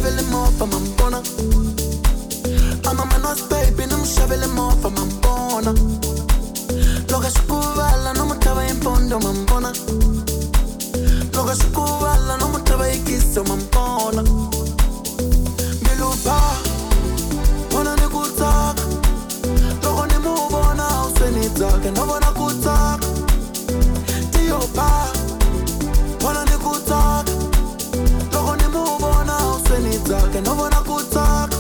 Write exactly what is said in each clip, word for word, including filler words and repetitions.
shavele mofa mambona. I'm a manos baby, no shavele mofa mambona. Loga scuvala, no mutava in fondo mambona. Loga scuvala, no mutava in kisso mambona. Bilupa, wana ne kutaka. Logo ne mubona, usweni taka, no wana kutaka. Tiyo pa, wana ne kutaka. Logo ne mubona, usweni taka, no wana kutaka.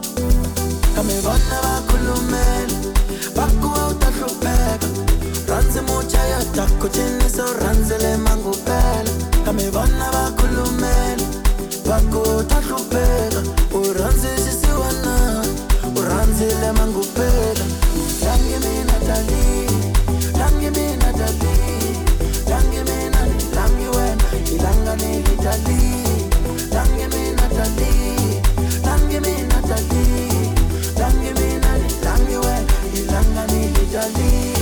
Kame vana bakulumela, bakuwa utahlupeka. Ranze mucha ya tako chini so ranzele mangu pela. Kame vana bakulumela, bakuwa utahlupeka. Uranze sisi wana, uranzele mangu pela. Dange mi Natalie, dange mi Natalie. Dange mi nani, dange wena, ilanga ni Italy. Dange mi Natalie, dange mi Natalie. Dange mi nani, dange wena, ilanga ni Italy.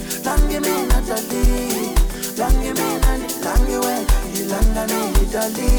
Italy.